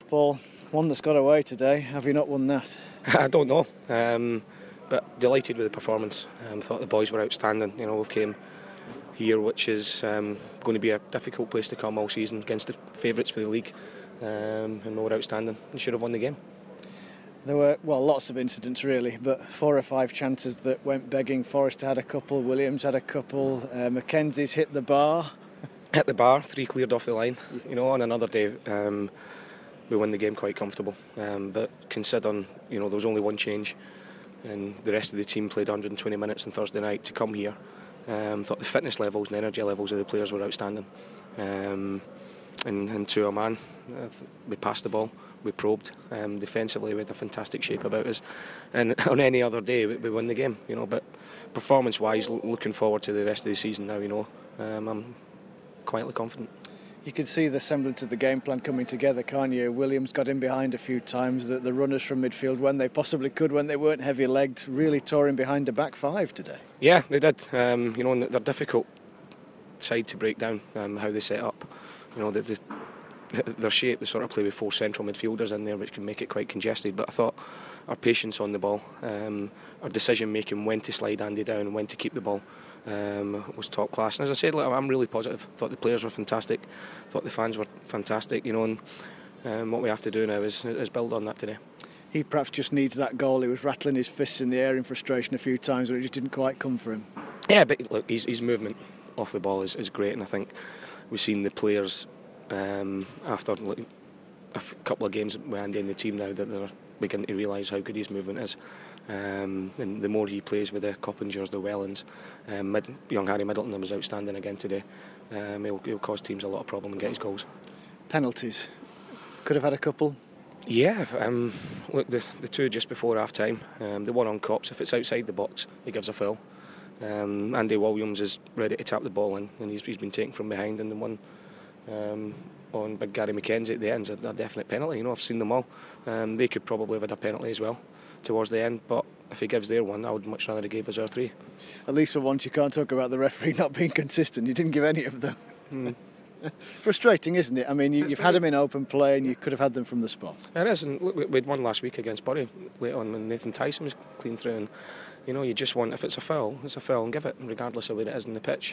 Paul, one that's got away today. Have you not won that? I don't know, but delighted with the performance. Thought the boys were outstanding. We've came here, which is going to be a difficult place to come all season against the favourites for the league, and we were outstanding and should have won the game. There were, lots of incidents really, but 4 or 5 chances that went begging. Forrester had a couple, Williams had a couple, Mackenzie's hit the bar. Hit the bar, 3 cleared off the line. On another day, we won the game quite comfortable. But considering, there was only one change and the rest of the team played 120 minutes on Thursday night to come here, thought the fitness levels and energy levels of the players were outstanding. And to a man, we passed the ball, we probed. Defensively, we had a fantastic shape about us. And on any other day, we won the game. But performance-wise, looking forward to the rest of the season now. I'm quietly confident. You could see the semblance of the game plan coming together, can't you? Williams got in behind a few times. The runners from midfield, when they possibly could, when they weren't heavy-legged, really tore in behind the back 5 today. Yeah, they did. And they're difficult side to break down, how they set up. Their shape, they sort of play with 4 central midfielders in there, which can make it quite congested. But I thought our patience on the ball, our decision making, when to slide Andy down and when to keep the ball, was top class. And as I said, I'm really positive. Thought the players were fantastic. Thought the fans were fantastic. And what we have to do now is build on that today. He perhaps just needs that goal. He was rattling his fists in the air in frustration a few times, but it just didn't quite come for him. Yeah, but look, his movement off the ball is great, and I think we've seen the players after a couple of games with Andy and the team now that they're beginning to realise how good his movement is. And the more he plays with the Coppingers, the Wellens, young Harry Middleton was outstanding again today. He'll cause teams a lot of problem and get his goals. Penalties, could have had a couple. Yeah, look, the 2 just before half time, the one on Cops, if it's outside the box, he gives a foul. Andy Williams is ready to tap the ball in, and he's been taken from behind, and the one on Big Gary Mackenzie at the end is a definite penalty. I've seen them all. They could probably have had a penalty as well towards the end, but if he gives their one, I would much rather he gave us our 3. At least for once you can't talk about the referee not being consistent. You didn't give any of them. Frustrating, isn't it? I mean, you've had them in open play and you could have had them from the spot. It is, and we had one last week against Bury late on when Nathan Tyson was clean through, and you just want, if it's a foul, it's a foul and give it, regardless of where it is in the pitch.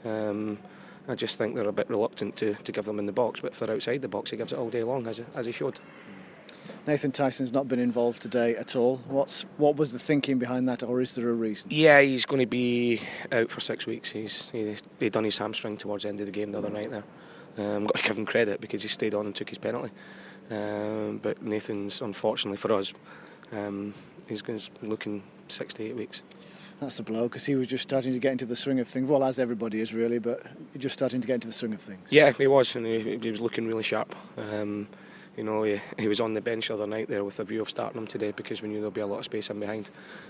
I just think they're a bit reluctant to give them in the box, but if they're outside the box, he gives it all day long, as he should. Nathan Tyson's not been involved today at all. What was the thinking behind that, or is there a reason? Yeah, he's going to be out for 6 weeks. He done his hamstring towards the end of the game the other night there. Got to give him credit because he stayed on and took his penalty. But Nathan's, unfortunately for us, he's looking 6 to 8 weeks. That's a blow, because he was just starting to get into the swing of things. Well, as everybody is really, but just starting to get into the swing of things. Yeah, he was, and he was looking really sharp. He was on the bench the other night there with a view of starting him today because we knew there'll be a lot of space in behind.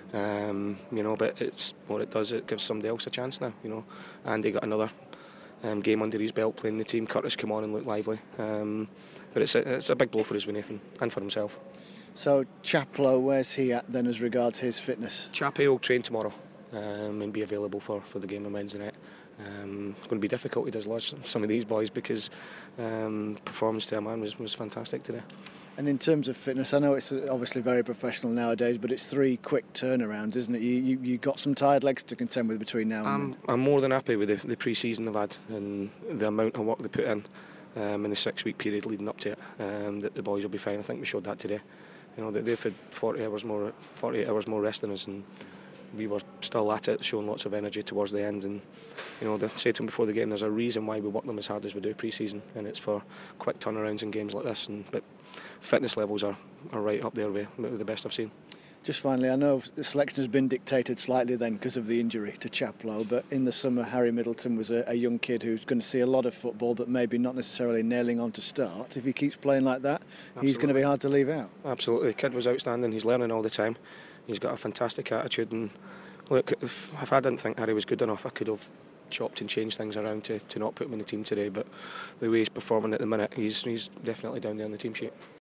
But it's what it does. It gives somebody else a chance now. Andy got another game under his belt playing the team. Curtis came on and looked lively. But it's a big blow for us with Nathan and for himself. So Chaplow, where's he at then as regards his fitness? Chappie will train tomorrow and be available for the game on Wednesday night. It's going to be difficult. He does lose some of these boys because performance to a man was fantastic today. And in terms of fitness, I know it's obviously very professional nowadays, but it's 3 quick turnarounds, isn't it? You got some tired legs to contend with between now and then. I'm more than happy with the pre-season they've had and the amount of work they put in the 6-week period leading up to it. That the boys will be fine. I think we showed that today. They've had 48 hours more rest than us, and we were still at it, showing lots of energy towards the end. And they say to them before the game, there's a reason why we work them as hard as we do pre-season, and it's for quick turnarounds in games like this. But fitness levels are right up there with the best I've seen. Just finally, I know the selection has been dictated slightly then because of the injury to Chaplow, but in the summer Harry Middleton was a young kid who's going to see a lot of football but maybe not necessarily nailing on to start. If he keeps playing like that, Absolutely. He's going to be hard to leave out. Absolutely, the kid was outstanding. He's learning all the time. He's got a fantastic attitude, and look, if I didn't think Harry was good enough, I could have chopped and changed things around to not put him in the team today, but the way he's performing at the minute, he's definitely down there on the team sheet.